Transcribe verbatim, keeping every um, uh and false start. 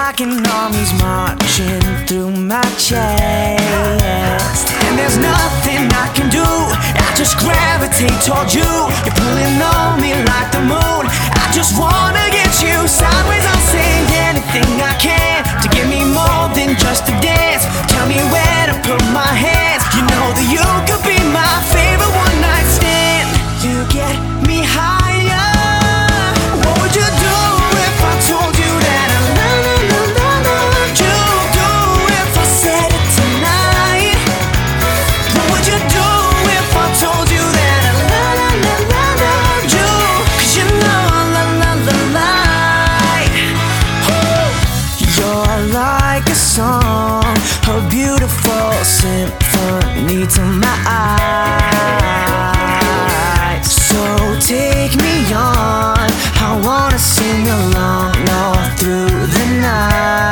like an army's marching through my chest. And there's nothing I can do, I just gravitate toward you. You're pulling on me like the moon, I just wanna get you sideways. I'll say anything I can to give me more than just a dance. Tell me where to put my hands. You know that you could be my favorite one night stand. You get me higher. What would you do if I told you that I love, love, love, loved you? Do if I said it tonight? What would you do if I told you that I love, love, love, loved you? 'Cause you know I love, love, love, light. You're like a song, a beautiful symphony to my eyes. So take me on, I wanna sing along all through the night.